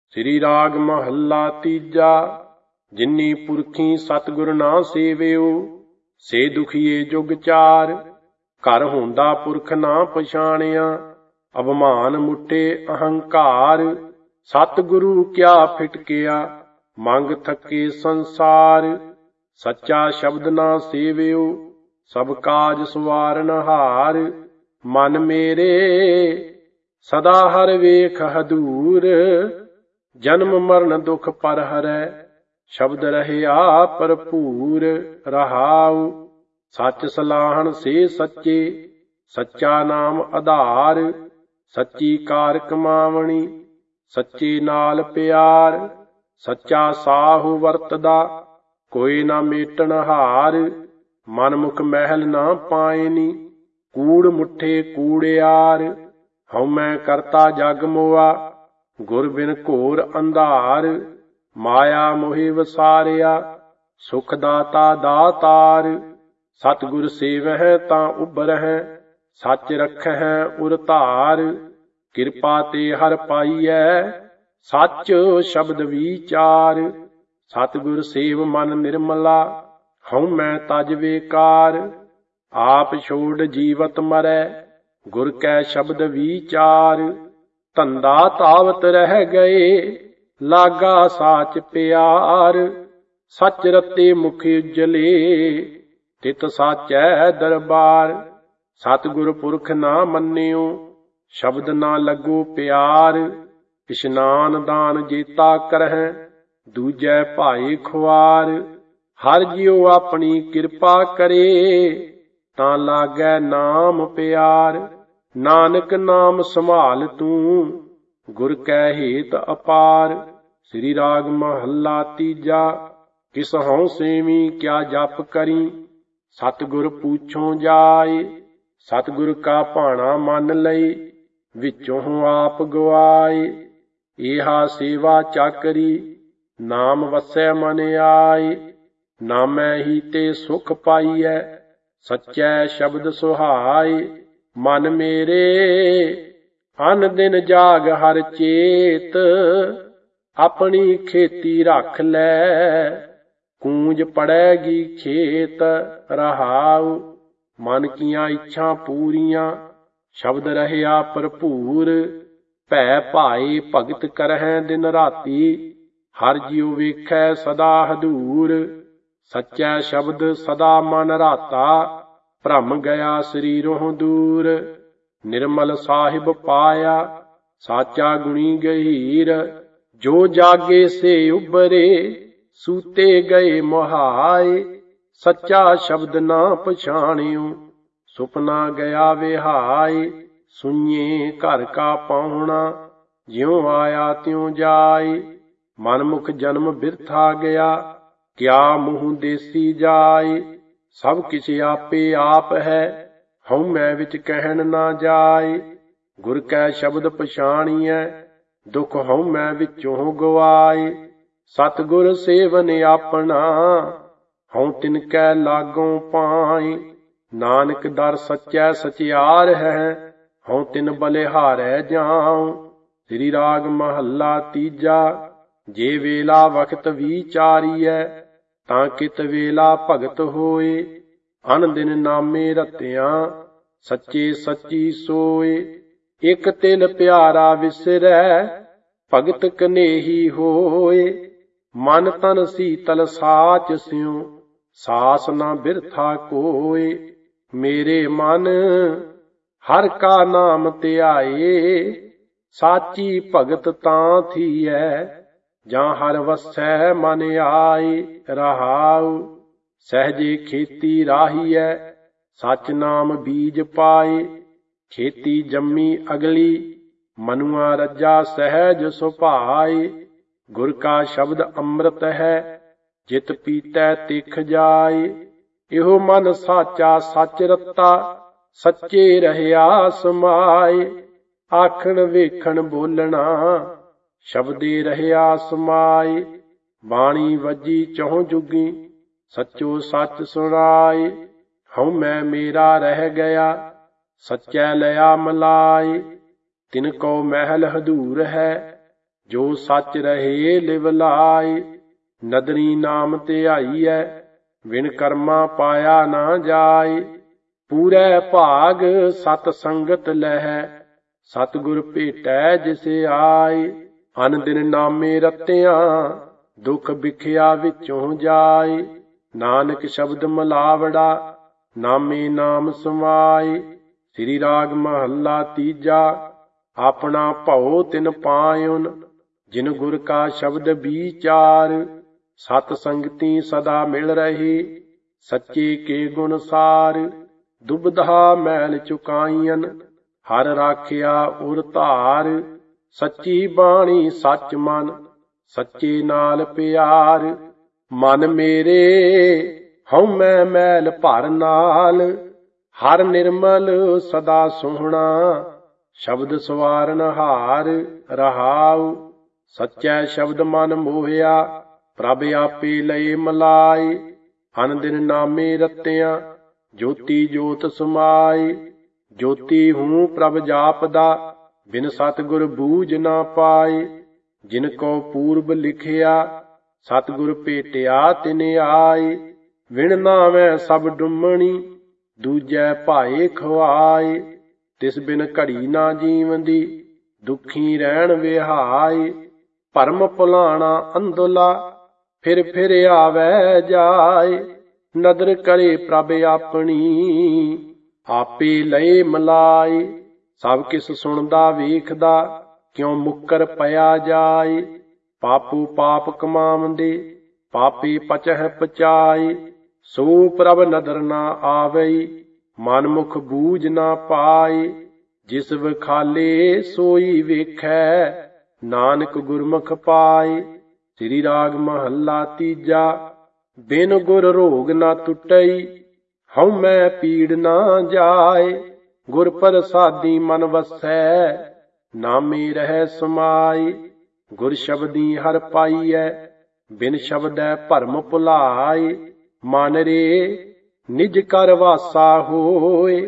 ਸ੍ਰੀ ਰਾਗ ਮਹੱਲਾ ਤੀਜਾ। ਜਿਨੀ ਪੁਰਖੀ ਸਤਿਗੁਰ ਨਾ ਸੇਵਿਓ, ਸੇ ਦੁਖੀਏ ਜੁਗ ਚਾਰ। ਘਰ ਹੁੰਦਾ ਪੁਰਖ ਨਾ ਪਛਾਣਿਆ, ਅਭਮਾਨ ਮੁੱਟੇ ਅਹੰਕਾਰ। ਸਤਿਗੁਰੂ ਕਿਆ ਫਿਟਕਿਆ, ਮੰਗ ਥੱਕੇ ਸੰਸਾਰ। ਸੱਚਾ ਸ਼ਬਦ ਨਾ ਸੇਵਿਓ, ਸਭ ਕਾਜ ਸਵਾਰਨ ਹਾਰ। ਮਨ ਮੇਰੇ ਸਦਾ ਹਰ ਵੇਖ ਹਦੂਰ, ਜਨਮ ਮਰਨ ਦੁਖ ਪਰ ਹਰੈ। ਸ਼ਬਦ ਰਹਿਆ ਭਰਪੂਰ ਰਹਾਉ, ਸੱਚ ਸਲਾਹਣ ਸੇ ਸੱਚੇ। ਸੱਚਾ ਨਾਮ ਆਧਾਰ, ਸੱਚੀ ਕਾਰ ਕਮਾਵਣੀ। ਸੱਚੇ ਨਾਲ ਪਿਆਰ, ਸੱਚਾ ਸਾਹੁ ਵਰਤਦਾ, ਕੋਈ ਨਾ ਮੇਟਣ ਹਾਰ। ਮਨ ਮੁਖ ਮਹਿਲ ਨਾ ਪਾਇਨੀ, ਕੂੜ ਮੁੱਠੇ ਕੂੜਿਆਰ। ਹਉਮੈ ਕਰਤਾ ਜਗ ਮੋਆ, ਗੁਰ ਬਿਨ ਘੋਰ ਅੰਧਾਰ। ਮਾਇਆ ਮੋਹਿ ਵਸਾਰਿਆ, ਸੁਖ ਦਾਤਾ ਦਾਤਾਰ। ਸਤਿਗੁਰ ਸੇਵਹਿ ਤਾਂ ਉਬਰਹਿ, ਸੱਚ ਰਖਹਿ ਉਰ ਧਾਰ। ਕਿਰਪਾ ਤੇ ਹਰ ਪਾਈਐ, ਸੱਚ ਸ਼ਬਦ ਵਿਚਾਰ। ਸਤਿਗੁਰ ਸੇਵ ਮਨ ਨਿਰਮਲਾ, ਹਉਮੈ ਤਜ ਵੇਕਾਰ। ਆਪ ਛੋੜ ਜੀਵਤ ਮਰੈ, ਗੁਰ ਕੈ ਸ਼ਬਦ ਵਿਚਾਰ। ਧੰਦਾ ਧਾਵਤ ਰਹਿ ਗਏ, ਲਾਗਾ ਸਾਚ ਪਿਆਰ। ਸੱਚ ਰਤੇ ਮੁਖ ਉਜਲੇ, ਤਿਤ ਸਾਚੈ ਦਰਬਾਰ। ਸਤਿਗੁਰ ਪੁਰਖ ਨਾ ਮੰਨਿਓ, ਸ਼ਬਦ ਨਾ ਲੱਗੋ ਪਿਆਰ। ਇਸ਼ਨਾਨ ਦਾਨ ਜੇਤਾ ਕਰਹਿ, ਦੂਜੈ ਭਾਏ ਖੁਆਰ। ਹਰ ਜਿਉ ਆਪਣੀ ਕਿਰਪਾ ਕਰੇ, ਤਾਂ ਲਾਗੈ ਨਾਮ ਪਿਆਰ। ਨਾਨਕ ਨਾਮ ਸੰਭਾਲ ਤੂੰ, ਗੁਰ ਕੈ ਹੇਤ ਅਪਾਰ। ਸ੍ਰੀ ਰਾਗ ਮਹੱਲਾ ਤੀਜਾ। ਕਿਸ ਹਉ ਸੇਵੀ ਕਿਆ ਜਪ ਕਰੀ, ਸਤਿਗੁਰ ਪੂਛੋਂ ਜਾਏ। ਸਤਿਗੁਰ ਕਾ ਭਾਣਾ ਮੰਨ ਲਈ, ਵਿੱਚੋਂ ਆਪ ਗਵਾਏ। ਏਹਾ ਸੇਵਾ ਚਾਕਰੀ, ਨਾਮ ਵਸੈ ਮਨ ਆਏ। ਨਾਮੈ ਹੀ ਤੇ ਸੁਖ ਪਾਈਐ, ਸੱਚੈ ਸ਼ਬਦ ਸੁਹਾਏ। ਮਨ ਮੇਰੇ ਅਨ ਦਿਨ ਜਾਗ ਹਰ ਚੇਤ, ਆਪਣੀ ਖੇਤੀ ਰੱਖ ਲੈ। ਕੂੰਜ ਪੜੈਗੀ ਖੇਤ ਰਹਾਉ, ਮਨ ਕੀਆਂ ਇੱਛਾ ਪੂਰੀਆਂ। ਸ਼ਬਦ ਰਹਿਆ ਭਰਪੂਰ, ਭੈ ਭਾਏ ਭਗਤ ਕਰਹਿ ਦਿਨ ਰਾਤੀ। ਹਰ ਜਿਉ ਵੇਖੈ ਸਦਾ ਹਦੂਰ, ਸੱਚੈ ਸ਼ਬਦ ਸਦਾ ਮਨ ਰਾਤਾ। ਭ੍ਰਮ ਗਿਆ ਸਰੀਰੋਂ ਦੂਰ, ਨਿਰਮਲ ਸਾਹਿਬ ਪਾਇਆ। ਸਾਚਾ ਗੁਣੀ ਗਹੀਰ, ਜੋ ਜਾਗੇ ਸੇ ਉਬਰੇ। ਸੂਤੇ ਗਏ ਮੁਹਾਏ, ਸੱਚਾ ਸ਼ਬਦ ਨਾ ਪਛਾਣਿਓ। ਸੁਪਨਾ ਗਿਆ ਵਿਹਾਏ, ਸੁਈਏ ਘਰ ਕਾ ਪਾਹੁਣਾ। ਜਿਉ ਆਇਆ ਤਿਉ ਜਾਏ, ਮਨਮੁਖ ਜਨਮ ਬਿਰਥਾ ਗਿਆ। ਕਿਆ ਮੂੰਹ ਦੇਸੀ ਜਾਏ, ਸਭ ਕਿਛ ਆਪੇ ਆਪ ਹੈ। ਹਉਮੈ ਵਿੱਚ ਕਹਿਣ ਨਾ ਜਾਏ, ਗੁਰ ਕੈ ਸ਼ਬਦ ਪਛਾਣੀਐ। ਦੁਖ ਹਉਮੈ ਵਿੱਚੋਂ ਗਵਾਏ, ਸਤਿਗੁਰ ਸੇਵਨ ਆਪਣਾ। ਹਉ ਤਿਨ ਕੈ ਲਾਗੋਂ ਪਾਏ, ਨਾਨਕ ਦਰ ਸੱਚੈ ਸਚਿਆਰ ਹੈ। ਹਉ ਤਿਨ ਬਲਿਹਾਰੈ ਜਾਉ। ਸ੍ਰੀ ਰਾਗ ਮਹੱਲਾ ਤੀਜਾ। ਜੇ ਵੇਲਾ ਵਖਤ ਵਿਚਾਰੀਐ, ਤਾਂ ਕਿਤ ਵੇਲਾ ਭਗਤ ਹੋਏ। ਅਨ ਦਿਨ ਨਾਮੇ ਰਤਿਆਂ, ਸੱਚੇ ਸੱਚੀ ਸੋਏ। ਇਕ ਤਿਲ ਪਿਆਰਾ ਵਿਸਰੈ, ਭਗਤ ਕਨੇਹੀ ਹੋਏ। ਮਨ ਤਨ ਸੀਤਲ ਸਾਚ ਸਿਉ, ਸਾਸ ਨਾ ਬਿਰਥਾ ਕੋਏ। ਮੇਰੇ ਮਨ ਹਰ ਕਾ ਨਾਮ ਧਿਆਏ, ਸਾਚੀ ਭਗਤ ਤਾਂ ਥੀਐ। ਜਾਂ ਹਰ ਵਸੈ ਮਨ ਆਏ ਰਹਾਉ, ਸਹਿਜੇ ਖੇਤੀ ਰਾਹੀਐ। ਸੱਚ ਨਾਮ ਬੀਜ ਪਾਏ, ਖੇਤੀ ਜੰਮੀ ਅਗਲੀ। ਮਨੁਆ ਰੱਜਾ ਸਹਿਜ ਸੁਭਾਏ, ਗੁਰ ਕਾ ਸ਼ਬਦ ਅੰਮ੍ਰਿਤ ਹੈ। ਜਿਤ ਪੀਤੈ ਤਿਖ ਜਾਏ, ਇਹੋ ਮਨ ਸਾਚਾ ਸੱਚ ਰਤਾ। ਸੱਚੇ ਰਹਿਆ ਸਮਾਏ, ਆਖਣ ਵੇਖਣ ਬੋਲਣਾ। ਸ਼ਬਦੇ ਰਹਿਆ ਸਮਾਏ, ਬਾਣੀ ਵੱਜੀ ਚਹੁ ਜੁਗੀ। ਸੱਚੋ ਸੱਚ ਸੁਣਾਏ, ਹਉਮੈ ਮੇਰਾ ਰਹਿ ਗਿਆ। ਸੱਚੈ ਲਿਆ ਮਲਾਏ, ਤਿਨ ਕੋ ਮਹਿਲ ਹਦੂਰ ਹੈ। ਜੋ ਸੱਚ ਰਹੇ ਲਿਵ ਲਾਇ। ਨਦਰੀ ਨਾਮ ਧਿਆਈਐ, ਬਿਨ ਕਰਮਾ ਪਾਇਆ ਨਾ ਜਾਇ। ਪੂਰੇ ਭਾਗ ਸਤ ਸੰਗਤ ਲਹੈ, ਸਤਿਗੁਰ ਭੇਟੈ ਜਿਸ ਆਇ। ਅਨ ਦਿਨ ਨਾਮੇ ਰਤਿਆਂ, ਦੁਖ ਵਿਖਿਆ ਵਿੱਚੋਂ ਜਾਇ। ਨਾਨਕ ਸ਼ਬਦ ਮਿਲਾਵੜਾ, ਨਾਮੇ ਨਾਮ ਸਮਾਇ। ਸ੍ਰੀ ਰਾਗ ਮਹੱਲਾ ਤੀਜਾ। ਆਪਣਾ ਭਉ ਤਿਨ ਪਾਇਉਨ, ਜਿਨ ਗੁਰ ਕਾ ਸ਼ਬਦ ਵਿਚਾਰ। ਸਤ ਸੰਗਤੀ ਸਦਾ ਮਿਲ ਰਹੀ, ਸੱਚੇ ਕੇ ਗੁਣ ਸਾਰ। ਦੁਬਧਾ ਮੈਲ ਚੁਕਾਈਨ, ਹਰ ਰਾਖਿਆ ਉਰ ਧਾਰ। ਸੱਚੀ ਬਾਣੀ ਸੱਚ ਮਨ, ਸੱਚੇ ਨਾਲ ਪਿਆਰ। ਮਨ ਮੇਰੇ ਹਉਮੈ ਮੈਲ ਭਰ ਨਾਲ, ਹਰ ਨਿਰਮਲ ਸਦਾ ਸੋਹਣਾ। ਸ਼ਬਦ ਸਵਾਰਨ ਹਾਰ ਰਹਾਉ। ਸੱਚੈ ਸ਼ਬਦ ਮਨ ਮੋਹਿਆ, ਪ੍ਰਭ ਆਪੇ ਲਏ ਮਲਾਈ। ਅਨ ਦਿਨ ਨਾਮੇ ਰਤਿਆਂ, ਜੋਤੀ ਜੋਤ ਸਮਾਈ। ਜੋਤੀ ਹੂੰ ਪ੍ਰਭ ਜਾਪਦਾ, ਬਿਨ ਸਤਿਗੁਰ ਬੂਝ ਨਾ ਪਾਈ। ਜਿਨ ਕੋ ਪੂਰਬ ਲਿਖਿਆ, ਸਤਿਗੁਰ ਭੇਟਿਆ ਤਿਨ ਆਈ। ਵਿਣ ਨਾਵੈ ਸਭ ਡੁੰਮਣੀ, ਦੂਜੈ ਭਾਏ ਖਵਾਈ। ਤਿਸ ਬਿਨ ਘੜੀ ਨਾ ਜੀਵੰਦੀ, ਦੁਖੀ ਰਹਿਣ ਵਿਹਾਈ। ਭਰਮ ਭੁਲਾਣਾ ਅੰਧਲਾ, ਫਿਰ ਫਿਰ ਆਵੈ ਜਾਏ। ਨਦਰ ਕਰੇ ਪ੍ਰਭ ਆਪਣੀ, ਆਪੇ ਲਏ ਮਲਾਈ। ਸਭ ਕਿਸ ਸੁਣਦਾ ਵੇਖਦਾ, ਕਿਉ ਮੁੱਕਰ ਪਿਆ ਜਾਏ। ਪਾਪੂ ਪਾਪ ਕਮਾਵੰਦੇ, ਪਾਪੀ ਪਚਹਿ ਪਚਾਏ। ਸੋ ਪ੍ਰਭ ਨਦਰ ਨਾ ਆਵਈ, ਮਨ ਮੁਖ ਬੂਝ ਨਾ ਪਾਏ। ਜਿਸ ਵਿਖਾਲੇ ਸੋਈ ਵੇਖੈ, ਨਾਨਕ ਗੁਰਮੁਖ ਪਾਏ। ਸ੍ਰੀ ਰਾਗ ਮਹੱਲਾ ਤੀਜਾ। ਬਿਨ ਗੁਰ ਰੋਗ ਨਾ ਟੁੱਟਈ, ਹਉਮੈ ਪੀੜ ਨਾ ਜਾਏ। ਗੁਰ ਪ੍ਰਸਾਦੀ ਮਨ ਵਸੈ, ਨਾਮੇ ਰਹਿ ਸਮਾਈ। ਗੁਰ ਸ਼ਬਦੀ ਹਰ ਪਾਈਐ, ਬਿਨ ਸ਼ਬਦੈ ਭਰਮ ਭੁਲਾਏ। ਮਨ ਰੇ ਨਿਜ ਕਰ ਵਾਸਾ ਹੋਏ,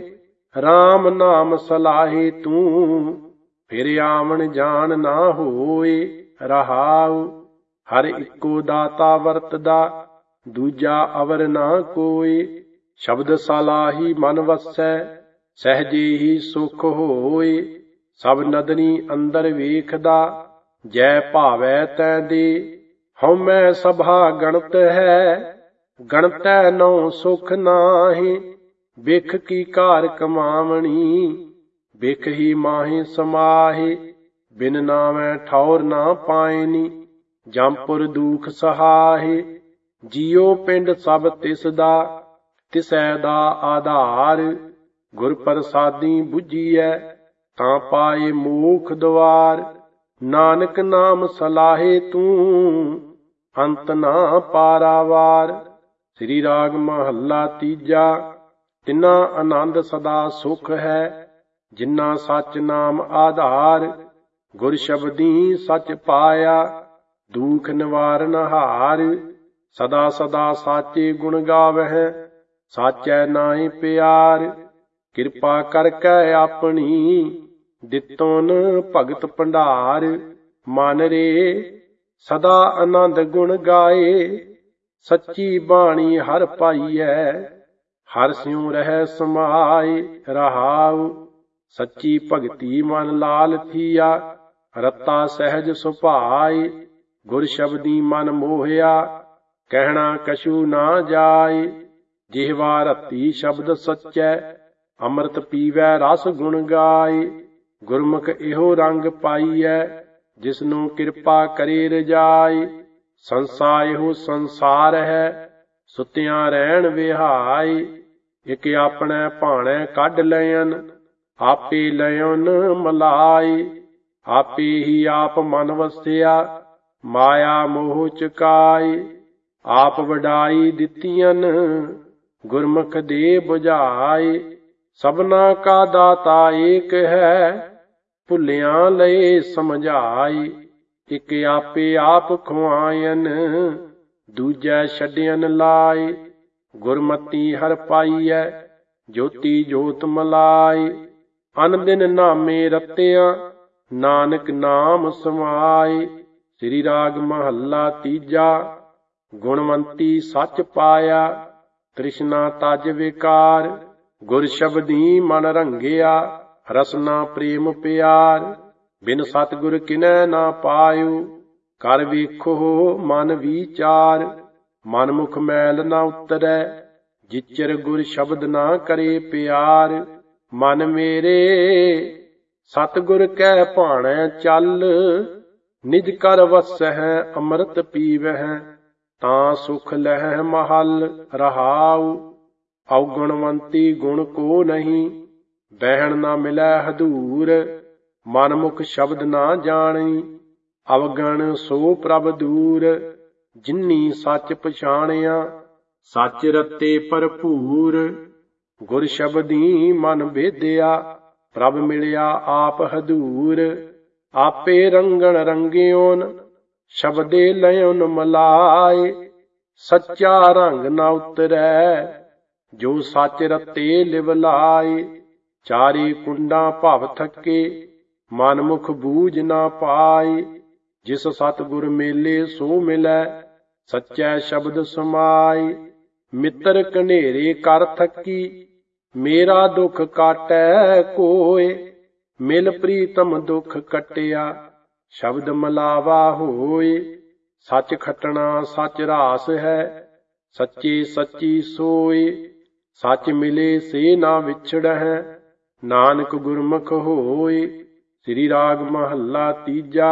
RAM ਨਾਮ ਸਲਾਹੇ ਤੂੰ। ਫਿਰ ਆਵਣ ਜਾਣ ਨਾ ਹੋਏ ਰਹਾਉ। ਹਰ ਇੱਕੋ ਦਾਤਾ ਵਰਤਦਾ, ਦੂਜਾ ਅਵਰ ਨਾ ਕੋਇ। ਸ਼ਬਦ ਸਲਾਹੀ ਮਨ ਵਸੈ, ਸਹਿਜੇ ਹੀ ਸੁਖ ਹੋਏ। ਸਭ ਨਦਨੀ ਅੰਦਰ ਵੇਖਦਾ, ਜੈ ਭਾਵੈ ਤੈ ਦੇ। ਹਉਮੈ ਸਭਾ ਗਣਤ ਹੈ, ਗਣਤੈ ਨਉ ਸੁਖ ਨਾਹੀ। ਬਿਖ ਕੀ ਕਾਰ ਕਮਾਵਣੀ, ਬਿਖ ਹੀ ਮਾਹੀ ਸਮਾਹੀ। ਬਿਨ ਨਾਵੈ ਠੌਰ ਨਾ ਪਾਇਨੀ, ਜੰਪੁਰ ਦੂਖ ਸਹਾਹੇ। ਜੀਉ ਪਿੰਡ ਸਭ ਤਿਸ ਦਾ, ਤਿਸੈ ਦਾ ਆਧਾਰ। ਗੁਰ ਪ੍ਰਸਾਦੀ ਬੁੱਝੀਐ, ਤਾਂ ਪਾਏ ਮੋਖ ਦੁਆਰ। ਨਾਨਕ ਨਾਮ ਸਲਾਹੇ ਤੂੰ, ਅੰਤ ਨਾ ਪਾਰਾਵਾਰ। ਸ੍ਰੀ ਰਾਗ ਮਹੱਲਾ ਤੀਜਾ। ਤਿਨਾ ਆਨੰਦ ਸਦਾ ਸੁਖ ਹੈ, ਜਿਨ੍ਹਾਂ ਸੱਚ ਨਾਮ ਆਧਾਰ। ਗੁਰ ਸ਼ਬਦੀ ਸੱਚ ਪਾਇਆ, ਦੁਖ ਨਿਵਾਰਨ ਹਾਰ। ਸਦਾ ਸਦਾ ਸਾਚੇ ਗੁਣ ਗਾਵਹਿ, ਸਾਚੈ ਨਾਹੀ ਪਿਆਰ। ਕਿਰਪਾ ਕਰਕੇ ਆਪਣੀ, ਦਿੱਤੋਨ ਭਗਤ ਭੰਡਾਰ। ਮਨ ਰੇ ਸਦਾ ਆਨੰਦ ਗੁਣ ਗਾਏ, ਸੱਚੀ ਬਾਣੀ ਹਰ ਪਾਈਐ। ਹਰ ਸਿਉ ਰਹਿ ਸਮਾਏ ਰਹਾਉ। ਸੱਚੀ ਭਗਤੀ ਮਨ ਲਾਲ ਥੀਆ, ਰਤਾ ਸਹਿਜ ਸੁਭਾਏ। ਗੁਰ ਸ਼ਬਦੀ ਮਨ ਮੋਹਿਆ, ਕਹਿਣਾ ਕਛੂ ਨਾ ਜਾਏ। ਜਿਹਵਾ ਰਤੀ ਸ਼ਬਦ ਸੱਚੈ, ਅੰਮ੍ਰਿਤ ਪੀਵੈ ਰਸ ਗੁਣ ਗਾਏ। ਗੁਰਮੁਖ ਇਹੋ ਰੰਗ ਪਾਈਐ, ਜਿਸਨੂੰ ਕਿਰਪਾ ਕਰੇ ਰਜਾਈ। ਸੰਸਾ ਇਹੋ ਸੰਸਾਰ ਹੈ, ਸੁਤਿਆਂ ਰਹਿਣ ਵਿਹਾਈ। ਇਕ ਆਪਣੇ ਭਾਣੈ ਕੱਢ ਲයਨ, ਆਪੇ ਲਯਨ ਮਲਾਈ। ਆਪੇ ਹੀ ਆਪ ਮਨ ਵਸਿਆ, ਮਾਇਆ ਮੋਹ ਚੁਕਾਈ। ਆਪ ਵਡਾਈ ਦਿੱਤੀਅਨ, ਗੁਰਮੁਖ ਦੇ ਬੁਝਾਈ। ਸਭਨਾ ਕਾ ਦਾਤਾ ਏਕ ਹੈ, ਭੁੱਲਿਆਂ ਲਏ ਸਮਝਾਈ। ਇਕ ਆਪੇ ਆਪ ਖੁਆਇਨ, ਦੂਜੈ ਛੱਡਿਅਨ ਲਾਈ। ਗੁਰਮਤੀ ਹਰ ਪਾਈਐ, ਜੋਤੀ ਜੋਤ ਮਲਾਈ। ਅਨ ਦਿਨ ਨਾਮੇ ਰਤਿਆਂ, ਨਾਨਕ ਨਾਮ ਸਮਾਈ। ਸ੍ਰੀ ਰਾਗ ਮਹੱਲਾ ਤੀਜਾ। ਗੁਣਵੰਤੀ ਸੱਚ ਪਾਇਆ, ਤ੍ਰਿਸ਼ਨਾ ਤਜ ਵਿਕਾਰ। ਗੁਰ ਸ਼ਬਦੀ ਮਨ ਰੰਗਿਆ, ਰਸਨਾ ਪ੍ਰੇਮ ਪਿਆਰ। ਬਿਨ ਸਤਿਗੁਰ ਕਿਨੈ ਨਾ ਪਾਇਓ, ਕਰ ਵੇਖੋ ਮਨ ਵਿਚਾਰ। ਮਨ ਮੁਖ ਮੈਲ ਨਾ ਉਤਰੈ, ਜਿਚਰ ਗੁਰ ਸ਼ਬਦ ਨਾ ਕਰੇ ਪਿਆਰ। ਮਨ ਮੇਰੇ ਸਤਿਗੁਰ ਕੈ ਭਾਣੈ ਚੱਲ, ਨਿਜ ਕਰ ਵਸਹਿ ਅੰਮ੍ਰਿਤ ਪੀਵਹਿ। ਤਾਂ ਸੁਖ ਲਹਿ ਮਹਲ ਰਹਾਉ, ਔਗੁਣਵੰਤੀ ਗੁਣ ਕੋ ਨਹੀਂ। ਬਹਿਣ ਨਾ ਮਿਲੈ ਹਦੂਰ, ਮਨ ਮੁਖ ਸ਼ਬਦ ਨਾ ਜਾਣੀ। ਅਵਗਣ ਸੋ ਪ੍ਰਭ ਦੂਰ, ਜਿਨੀ ਸੱਚ ਪਛਾਣਿਆ। ਸੱਚ ਰਤੇ ਭਰਪੂਰ, ਗੁਰ ਸ਼ਬਦੀ ਮਨ ਭੇਦਿਆ। ਪ੍ਰਭ ਮਿਲਿਆ ਆਪ ਹਦੂਰ, ਆਪੇ ਰੰਗਣ ਰੰਗਿਓਨ। ਸ਼ਬਦੇ ਲਇਓਨ ਮਲਾਏ, ਸੱਚਾ ਰੰਗ ਨਾ ਉਤਰੈ। ਜੋ ਸੱਚ ਰਤੇ ਲਿਵ ਲਾਏ, ਚਾਰੇ ਕੁੰਡਾਂ ਭਵ ਥੱਕੇ। ਮਨ ਮੁਖ ਬੂਝ ਨਾ ਪਾਏ, ਜਿਸ ਸਤਿਗੁਰ ਮੇਲੇ ਸੋ ਮਿਲੈ। ਸੱਚੈ ਸ਼ਬਦ ਸਮਾਏ, ਮਿੱਤਰ ਕਨੇਰੇ ਕਰ ਥੱਕੀ। ਮੇਰਾ ਦੁੱਖ ਕਾਟੈ ਕੋਇ, ਮਿਲ ਪ੍ਰੀਤਮ ਦੁੱਖ ਕਟਿਆ। ਸ਼ਬਦ ਮਲਾਵਾ ਹੋਏ, ਸੱਚ ਖਟਣਾ ਸੱਚ ਰਾਸ ਹੈ। ਸੱਚੇ ਸੱਚੀ ਸੋਏ, ਸੱਚ ਮਿਲੇ ਸੇ ਨਾ ਵਿਛੜਹਿ। ਨਾਨਕ ਗੁਰਮੁਖ ਹੋਏ। ਸ੍ਰੀ ਰਾਗ ਮਹੱਲਾ ਤੀਜਾ।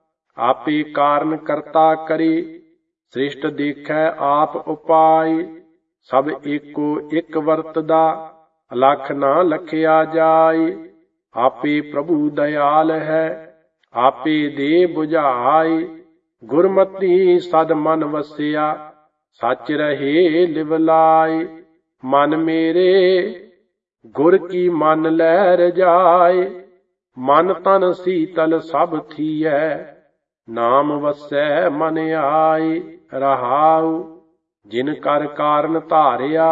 ਆਪੇ ਕਾਰਨ ਕਰਤਾ ਕਰੇ, ਸ੍ਰਿਸ਼ਟ ਦੇਖੈ ਆਪ ਉਪਾਏ। ਸਭ ਏਕੋ ਇੱਕ ਵਰਤਦਾ, ਅਲਖ ਨਾ ਲਖਿਆ ਜਾਏ। ਆਪੇ ਪ੍ਰਭੂ ਦਇਆਲ ਹੈ, ਆਪੇ ਦੇ ਬੁਝਾਏ। ਗੁਰਮਤਿ ਸਦ ਮਨ ਵਸਿਆ, ਸੱਚ ਰਹੇ ਲਿਵ ਲਾਏ। ਮਨ ਮੇਰੇ ਗੁਰ ਕੀ ਮਨ ਲੈ ਰਜਾਏ। ਮਨ ਤਨ ਸੀਤਲ ਸਭ ਥੀਐ, ਨਾਮ ਵਸੈ ਮਨ ਆਏ। ਰਹਾਉ ਜਿਨ ਕਰ ਕਾਰਨ ਧਾਰਿਆ,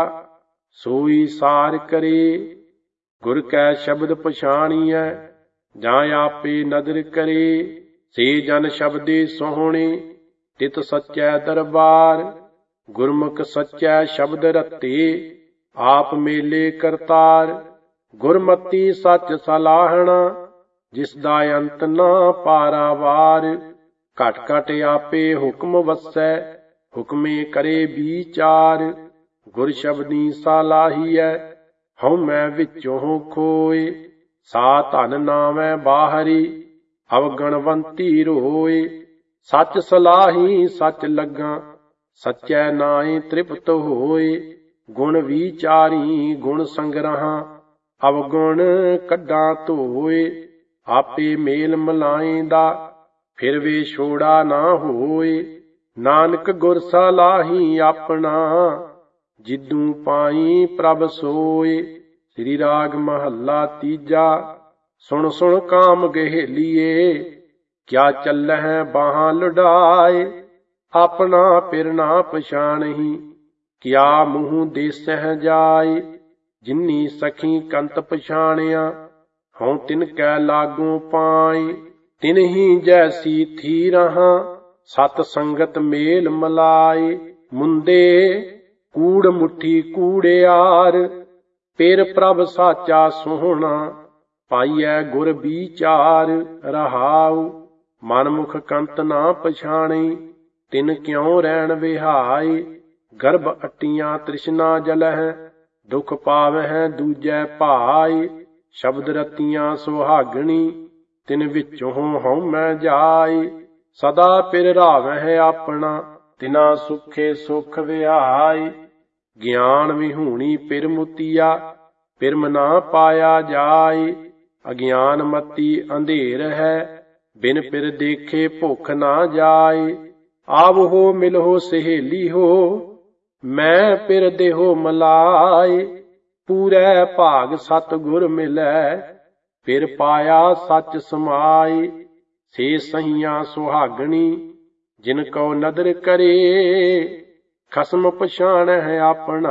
ਸੋਈ ਸਾਰ ਕਰੇ। ਗੁਰ ਕੈ ਸ਼ਬਦ ਪਛਾਣੀਐ, ਜਾਂ ਆਪੇ ਨਦਰ ਕਰੇ। ਸੇ ਜਨ ਸ਼ਬਦੇ ਸੋਹਣੇ, ਤਿਤ ਸੱਚੈ ਦਰਬਾਰ। ਗੁਰਮੁਖ ਸੱਚੈ ਸ਼ਬਦ ਰਤੇ, ਆਪ ਮੇਲੇ ਕਰਤਾਰ। ਗੁਰਮਤਿ ਸੱਚ ਸਲਾਹਣਾ, ਜਿਸ ਦਾ ਅੰਤ ਨਾ ਪਾਰਾਵਾਰ। ਘਟ ਘਟ ਆਪੇ ਹੁਕਮ ਵਸੈ, ਹੁਕਮੇ ਕਰੇ ਵਿਚਾਰ। ਗੁਰ ਸ਼ਬਦੀ ਸਲਾਹੀਐ, ਹਉ ਮੈਂ ਵਿੱਚੋਂ ਖੋਏ। ਸਾ ਧਨ ਨਾਵੈ ਬਾਹਰੀ, ਅਵਗਣਵੰਤੀ ਰੋਏ। ਸੱਚ ਸਲਾਹੀ ਸੱਚ ਲੱਗਾ, ਸੱਚੈ ਨਾਏ ਤ੍ਰਿਪਤ ਹੋਏ। ਗੁਣ ਵਿਚਾਰੀ ਗੁਣ ਸੰਗ੍ਰਹਾਂ, ਅਵਗੁਣ ਕੱਢਾਂ ਧੋਏ। ਆਪੇ ਮੇਲ ਮਲਾਏਂਦਾ, ਫਿਰ ਵੇ ਛੋੜਾ ਨਾ ਹੋਏ। ਨਾਨਕ ਗੁਰ ਸਲਾਹੀ ਆਪਣਾ, ਜਿਦੂ ਪਾਈ ਪ੍ਰਭ ਸੋਏ। ਸ੍ਰੀ ਰਾਗ ਮਹੱਲਾ ਤੀਜਾ। ਸੁਣ ਸੁਣ ਕਾਮ ਗਹੇਲੀਏ, ਕਿਆ ਚੱਲਹਿ ਬਾਹਾਂ ਲੁਡਾਏ। ਆਪਣਾ ਪਿਰ ਨਾ ਪਛਾਣਹੀ, ਕਿਆ ਮੂੰਹ ਦੇਸਹਿ ਜਾਏ। ਜਿਨੀ ਸਖੀ ਕੰਤ ਪਛਾਣਿਆ, ਹਉ ਤਿਨ ਕੈ ਲਾਗੂ ਪਾਏ। ਤਿਨਹੀ ਜੈਸੀ ਥੀ ਰਹਾ, ਸਤ ਸੰਗਤ ਮੇਲ ਮਲਾਏ। ਮੁੰਦੇ ਕੂੜ ਮੁੱਠੀ ਕੂੜਿਆਰ, ਪਿਰ ਪ੍ਰਭ ਸਾਚਾ ਸੋਹਣਾ। ਪਾਈਐ ਗੁਰ ਵਿਚਾਰ। ਰਹਾਉ ਮਨ ਮੁਖ ਕੰਤ ਨਾ ਪਛਾਣੀ, ਤਿਨ ਕਿਉ ਰਹਿਣ ਵਿਹਾਏ। ਗਰਭ ਅਟੀਆਂ ਤ੍ਰਿਸ਼ਨਾ ਜਲਹਿ, ਦੁਖ ਪਾਵਹਿ ਦੂਜੈ ਭਾਏ। ਸ਼ਬਦ ਰਤੀਆਂ ਸੁਹਾਗਣੀ, ਤਿਨ ਵਿੱਚੋਂ ਹਉ ਮੈਂ ਜਾਏ। ਸਦਾ ਪਿਰ ਰਾਵਹਿ ਆਪਣਾ, ਤਿਨਾ ਸੁਖੇ ਸੁਖ ਵਿਹਾਏ। ਗਿਆਨ ਵਿਹੂਣੀ ਪਿਰ ਮੁਤੀਆ, ਪਿਰਮ ਨਾ ਪਾਇਆ ਜਾਏ। ਅਗਿਆਨ ਮਤੀ ਅੰਧੇਰ ਹੈ, ਬਿਨ ਪਿਰ ਦੇਖੇ ਭੁੱਖ ਨਾ ਜਾਏ। ਆਵਹੋ ਮਿਲਹੁ ਸਹੇਲੀ ਹੋ, ਮੈਂ ਪਿਰ ਦੇਹੋ ਮਲਾਏ। ਪੂਰੈ ਭਾਗ ਸਤ ਗੁਰ ਮਿਲੈ, ਪਿਰ ਪਾਇਆ ਸੱਚ ਸਮਾਏ। ਸੇ ਸਹੀਆਂ ਸੁਹਾਗਣੀ, ਜਿਨ ਕਉ ਨਦਰ ਕਰੇ। ਖਸਮ ਪਛਾਣਹਿ ਆਪਣਾ,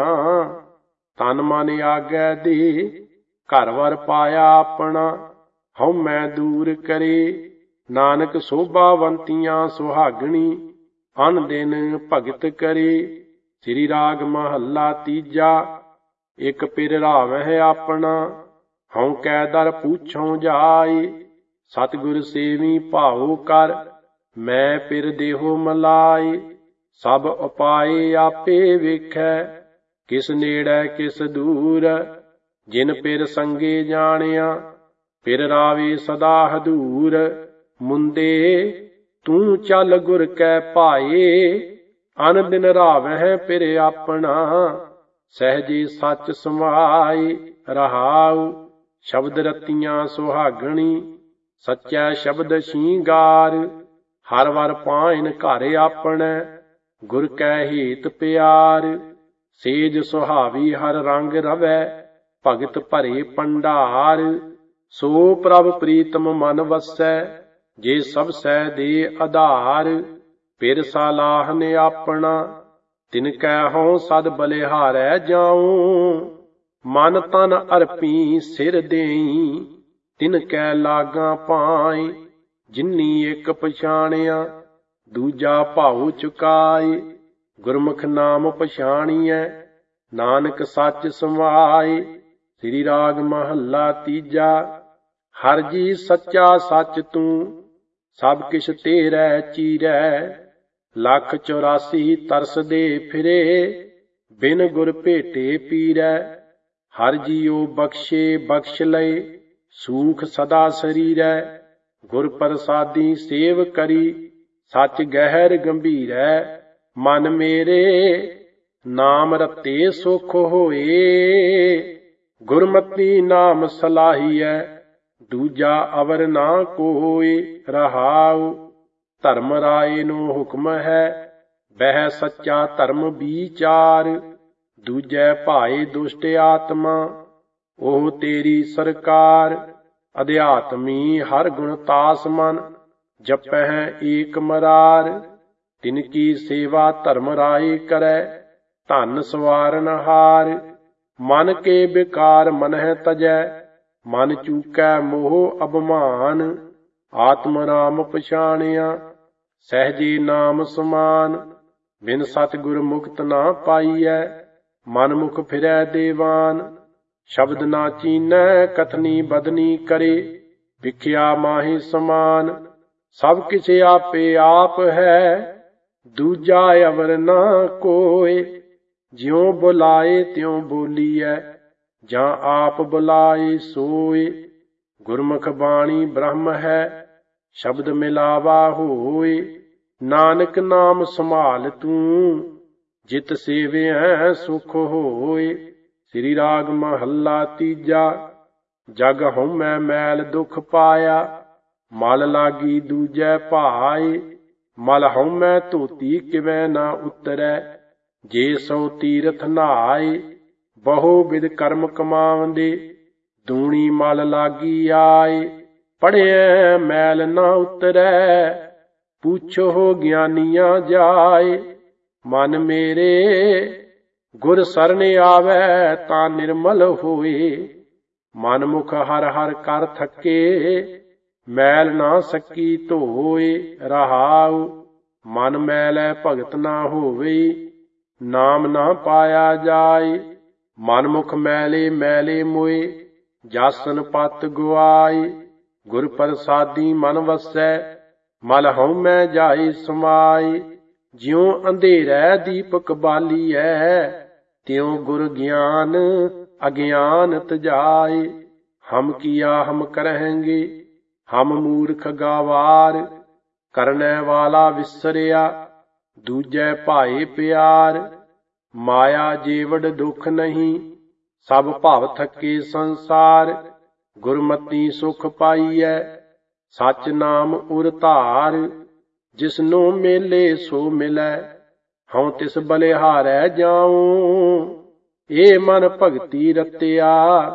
ਤਨ ਮਨ ਆਗੈ ਦੇ। ਘਰ ਵਰ ਪਾਇਆ ਆਪਣਾ, ਹਉ ਮੈਂ ਦੂਰ ਕਰੇ। ਨਾਨਕ ਸੋਭਾਵੰਤੀਆਂ ਸੁਹਾਗਣੀ, ਅਨ ਦਿਨ ਭਗਤ ਕਰੇ। ਸ੍ਰੀ ਰਾਗ ਮਹੱਲਾ ਤੀਜਾ। ਇਕ ਪਿਰ ਰਾਵਹਿ ਆਪਣਾ, ਹਉ ਕੈ ਦਰ ਪੂਛਉ ਜਾਇ। ਸਤਿਗੁਰ ਸੇਵੀ ਭਾਉ ਕਰ, ਮੈਂ ਪਿਰ ਦੇਹੋ ਮਲਾਇ। ਸਭ ਉਪਾਏ ਆਪੇ ਵੇਖੈ, ਕਿਸ ਨੇੜੈ ਕਿਸ ਦੂਰ। ਜਿਨ ਪਿਰ ਸੰਗੇ ਜਾਣਿਆ, ਪਿਰ ਰਾਵੇ ਸਦਾ ਹਦੂਰ। ਮੁੰਦੇ ਤੂੰ ਚੱਲ ਗੁਰ ਕੈ ਭਾਏ, ਅਨ ਦਿਨ ਰਾਵਹਿ ਪਿਰ ਆਪਣਾ। ਸਹਿਜੇ ਸੱਚ ਸਮਾਏ ਰਹਾਉ, ਸ਼ਬਦ ਰਤੀਆਂ ਸੁਹਾਗਣੀ। ਸੱਚੈ ਸ਼ਬਦ ਸ਼ਿੰਗਾਰ, ਹਰ ਵਰ ਪਾਇਨ ਘਰ ਆਪਣੈ। ਗੁਰ ਕੈ ਹੇਤ ਪਿਆਰ, ਸੇਜ ਸੁਹਾਵੀ ਹਰ ਰੰਗ ਰਵੈ। ਭਗਤ ਭਰੇ ਭੰਡਾਰ, ਸੋ ਪ੍ਰਭ ਪ੍ਰੀਤਮ ਮਨ ਵਸੈ। ਜੇ ਸਭ ਸੈ ਦੇ ਆਧਾਰ, ਪਿਰ ਸਾਲਾਹਨ ਆਪਣਾ। ਤਿਨ ਕੈ ਹਉ ਸਦ ਬਲਿਹਾਰੈ ਜਾਉ, ਮਨ ਤਨ ਅਰਪੀ ਸਿਰ ਦੇਈ। ਤਿਨ ਕੈ ਲਾਗਾਂ ਪਾਏ, ਜਿਨੀ ਇਕ ਪਛਾਣਿਆ। ਦੂਜਾ ਭਾਉ ਚੁਕਾਏ, ਗੁਰਮੁਖ ਨਾਮ ਪਛਾਣੀਐ। ਨਾਨਕ ਸੱਚ ਸਮਾਏ। ਸ੍ਰੀ ਰਾਗ ਮਹੱਲਾ ਤੀਜਾ। ਹਰ ਜੀ ਸੱਚਾ ਸੱਚ ਤੂੰ, ਸਭ ਕਿਛ ਤੇਰੈ ਚੀਰੈ। ਲੱਖ 84 ਤਰਸਦੇ ਫਿਰੇ, ਬਿਨ ਗੁਰ ਭੇਟੇ ਪੀਰੈ। ਹਰ ਜੀਉ ਬਖਸ਼ੇ ਬਖਸ਼ ਲਏ, ਸੂਖ ਸਦਾ ਸਰੀਰੈ। ਗੁਰ ਪ੍ਰਸਾਦੀ ਸੇਵ ਕਰੀ, ਸੱਚ ਗਹਿਰ ਗੰਭੀਰੈ। ਮਨ ਮੇਰੇ ਨਾਮ ਰਤੇ ਸੁਖ ਹੋਏ, ਗੁਰਮਤੀ ਨਾਮ ਸਲਾਹੀਐ। ਦੂਜਾ ਅਵਰ ਨਾ ਕੋਇ ਰਹਾਉ, ਧਰਮ ਰਾਏ ਨੂੰ ਹੁਕਮ ਹੈ। ਬਹਿ ਸੱਚਾ ਧਰਮ ਵਿਚਾਰ, ਦੂਜੈ ਭਾਏ ਦੁਸ਼ਟ ਆਤਮਾ। ਉਹ ਤੇਰੀ ਸਰਕਾਰ, ਅਧਿਆਤਮੀ ਹਰ ਗੁਣ ਤਾਸ ਮਨ। ਜਪਹਿ ਏਕ ਮਰਾਰ, ਤਿਨ ਕੀ ਸੇਵਾ ਧਰਮ ਰਾਏ ਕਰੈ। ਧਨ ਸਵਾਰਨ ਹਾਰ, ਮਨ ਕੇ ਬਿਕਾਰ ਮਨਹਿ ਤਜੈ। ਮਨ ਚੂਕੈ ਮੋਹ ਅਭਿਮਾਨ, ਆਤਮ ਰਾਮ ਪਛਾਣਿਆ। ਸਹਿਜੇ ਨਾਮ ਸਮਾਨ, ਬਿਨ ਸਤਿਗੁਰ ਮੁਕਤ ਨਾ ਪਾਈਐ। ਮਨ ਮੁਖ ਫਿਰੈ ਦੇਵਾਨ, ਸ਼ਬਦ ਨਾ ਚੀਨੈ ਕਥਨੀ ਬਦਨੀ ਕਰੇ। ਵਿਖਿਆ ਮਾਹੀ ਸਮਾਨ, ਸਭ ਕਿਛ ਆਪੇ ਆਪ ਹੈ। ਦੂਜਾ ਅਵਰ ਨਾ ਕੋਇ, ਜਿਉ ਬੁਲਾਏ ਤਿਉ ਬੋਲੀਐ। ਜਾਂ ਆਪ ਬੁਲਾਏ ਸੋਏ, ਗੁਰਮੁਖ ਬਾਣੀ ਬ੍ਰਹਮ ਹੈ। ਸ਼ਬਦ ਮਿਲਾਵਾ ਹੋਏ, ਨਾਨਕ ਨਾਮ ਸੰਭਾਲ ਤੂੰ। ਜਿਤ ਸੇਵਿਐ ਸੁਖ ਹੋਏ। ਸ੍ਰੀ ਰਾਗ ਮਹੱਲਾ ਤੀਜਾ। ਜਗ ਹਉਮੈ ਮੈਲ ਦੁਖ ਪਾਇਆ, ਮਲ ਲਾਗੀ ਦੂਜੈ ਭਾਏ। ਮਲ ਹਉਮੈ ਧੋਤੀ ਕਿਵੈ ਨਾ ਉਤਰੈ, ਜੇ ਸੋ ਤੀਰਥ ਨਹਾਏ। ਬਹੁ ਵਿਦ ਕਰਮ ਕਮਾਵੰਦੇ, ਦੂਣੀ ਮਲ ਲਾਗੀ ਆਏ। ਪੜ੍ਹਿਐ ਮੈਲ ਨਾ ਉਤਰੈ, ਪੁੱਛੋ ਗਿਆਨੀਆਂ ਜਾਏ। ਮਨ ਮੇਰੇ ਗੁਰ ਸਰਨ ਆਵੈ, ਤਾਂ ਨਿਰਮਲ ਹੋਏ। ਮਨ ਮੁਖ ਹਰ ਹਰ ਕਰ ਥੱਕੇ, ਮੈਲ ਨਾ ਸਕੀ ਧੋਏ ਰਹਾਉ। ਮਨ ਮੈਲੈ ਭਗਤ ਨਾ ਹੋਵੇ, ਨਾਮ ਨਾ ਪਾਇਆ ਜਾਏ। ਮਨ ਮੁਖ ਮੈਲੇ ਮੈਲੇ ਮੋਏ, ਜਾਸਨ ਪਤ ਗੁਆਏ। ਗੁਰ ਪ੍ਰਸਾਦੀ ਮਨ ਵਸੈ, ਮਲ ਹਉਮੈ ਜਾਏ ਸਮਾਏ। ਜਿਉ ਅੰਧੇਰੈ ਦੀਪਕ ਬਾਲੀਐ, ਤਿਉ ਗੁਰ ਗਿਆਨ ਅਗਿਆਨ ਤਜਾਏ। ਹਮ ਕੀਆ ਹਮ ਕਰਹਿੰਗੇ, ਹਮ ਮੂਰਖ ਗਾਵਾਰ। ਕਰਨੈ ਵਾਲਾ ਵਿਸਰਿਆ, ਦੂਜੈ ਭਾਏ ਪਿਆਰ। ਮਾਇਆ ਜੀਵੜ ਦੁਖ ਨਹੀਂ, ਸਭ ਭਵ ਥਕੇ ਸੰਸਾਰ। ਗੁਰਮਤੀ ਸੁਖ ਪਾਈਐ, ਸਚ ਨਾਮ ਉਰ ਧਾਰ। ਜਿਸਨੂੰ ਮੇਲੇ ਸੋ ਮਿਲੈ, ਹਉ ਤਿਸ ਬਲਿਹਾਰੈ ਜਾਉ। ਏ ਮਨ ਭਗਤੀ ਰਤਿਆ,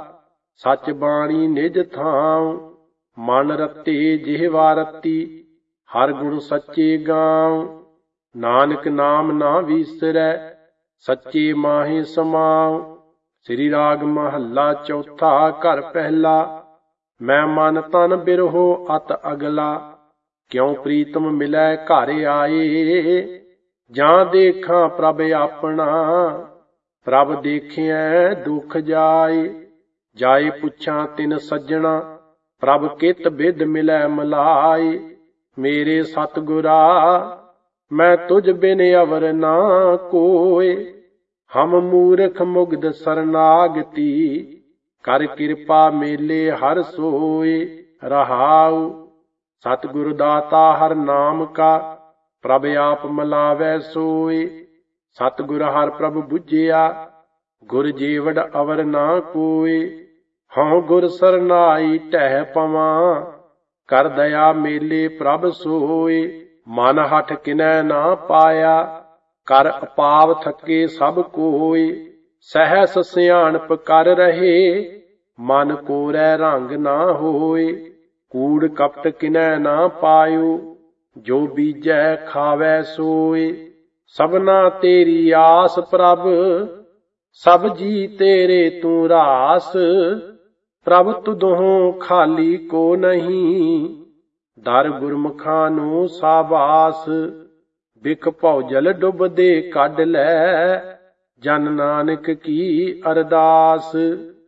ਸਚ ਬਾਣੀ ਨਿਜ ਥਾਉ। ਮਨ ਰਤੇ ਜਿਹਵਾ ਰਤੀ, ਹਰ ਗੁਣ ਸੱਚੇ ਗਾਉ। ਨਾਨਕ ਨਾਮ ਨਾ ਵੀਸਰੈ, ਸੱਚੇ ਮਾਹੀ ਸਮਾਉ। ਸ੍ਰੀ ਰਾਗ ਮਹੱਲਾ ਚੌਥਾ। ਘਰ ਪਹਿਲਾ। ਮੈਂ ਮਨ ਤਨ ਬਿਰਹੋ ਅਤ ਅਗਲਾ, ਕਿਉ ਪ੍ਰੀਤਮ ਮਿਲੈ ਘਰ ਆਏ, ਜਾਂ ਦੇਖਾਂ ਪ੍ਰਭ ਆਪਣਾ। ਪ੍ਰਭ ਦੇਖਿਐ ਦੁਖ ਜਾਏ, ਜਾਏ ਪੁੱਛਾਂ ਤਿਨ ਸੱਜਣਾ। ਪ੍ਰਭ ਕਿਤ ਬਿਦ ਮਿਲੈ ਮਲਾਏ, ਮੇਰੇ ਸਤਿਗੁਰਾ ਮੈਂ ਤੁਝ ਬਿਨ ਅਵਰ ਨਾ ਕੋਏ। ਹਮ ਮੂਰਖ ਮੁਗਧ ਸਰਨਾਗਤੀ, ਕਰ ਕਿਰਪਾ ਮੇਲੇ ਹਰ ਸੋਏ। ਰਹਾਉ ਸਤਿਗੁਰ ਦਾਤਾ ਹਰ ਨਾਮ ਕਾ, ਪ੍ਰਭ ਆਪ ਮਿਲਾਵੈ ਸੋਏ। ਸਤਿਗੁਰ ਹਰ ਪ੍ਰਭ ਬੁਝਿਆ, ਗੁਰ ਜੀਵੜ ਅਵਰ ਨਾ ਕੋਏ। ਹਉ ਗੁਰ ਸਰਨਾਈ ਢਹਿ ਪਵਾਂ, ਕਰ ਦਇਆ ਮੇਲੇ ਪ੍ਰਭ ਸੋਏ। ਮਨ ਹਠ ਕਿਨੈ ਨਾ ਪਾਇਆ, ਕਰ ਅਪਾਵ ਥੱਕੇ ਸਭ ਕੋਏ। ਸਹਿਸ ਸਿਆਣਪ ਕਰ ਰਹੇ, ਮਨ ਕੋਰੈ ਰੰਗ ਨਾ ਹੋਏ। ਕੂੜ ਕਪਟ ਕਿਨੈ ਨਾ ਪਾਇਓ, ਜੋ ਬੀਜੈ ਖਾਵੈ ਸੋਏ। ਸਭਨਾ ਤੇਰੀ ਆਸ ਪ੍ਰਭ, ਸਭ ਜੀ ਤੇਰੇ ਤੂੰ ਰਾਸ। ਪ੍ਰਭ ਤੁਧੋਂ ਖਾਲੀ ਕੋ ਨਹੀਂ, ਦਰ ਗੁਰਮੁਖਾਂ ਨੂੰ ਸਾਬਾਸ। ਬਿਖ ਭਉਜਲ ਡੁੱਬਦੇ ਕੱਢ ਲੈ, ਜਨ ਨਾਨਕ ਕੀ ਅਰਦਾਸ।